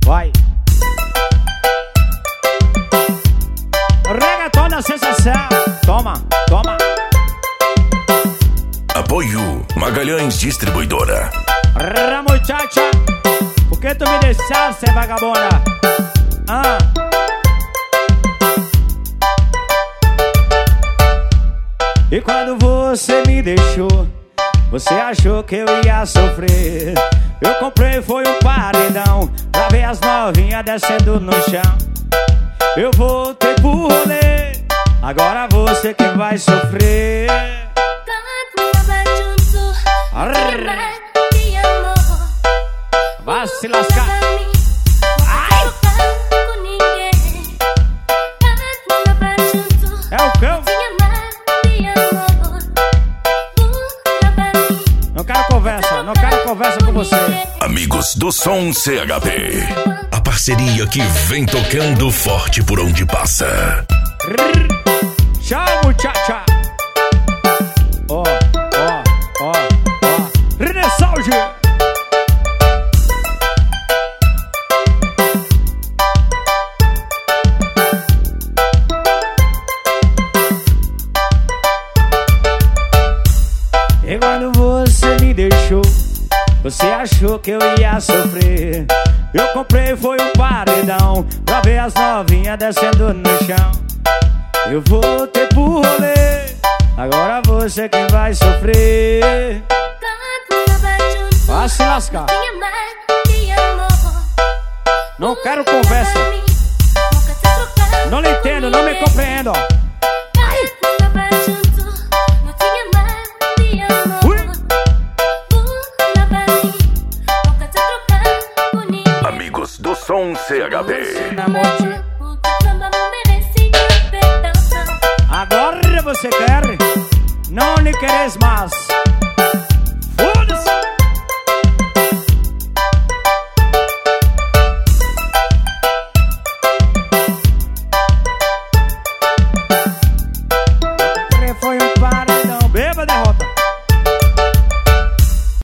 Vai. Reggaeton da sensação. Toma, toma. Apoio Magalhães Distribuidora. Muchacha, por que tu me deixaste, vagabunda? E quando você me deixou, você achou que eu ia sofrer. Eu comprei foi um paredão pra ver as novinhas descendo no chão. Eu voltei pro rolê, agora você que vai sofrer. Vai se lascar. Ai! É o cão. Não quero conversa com você. Amigos do Som CHP, a parceria que vem tocando forte por onde passa. Tchau, muchacha. Ó. Renessalge. E quando você me deixou, você achou que eu ia sofrer. Eu comprei foi um paredão pra ver as novinhas descendo no chão. Eu voltei pro rolê, agora você que vai sofrer. Vai se lascar. Não quero conversa. Não lhe entendo, não me compreendo. Amigos do Som CHP. Agora você quer? Não lhe queres mais.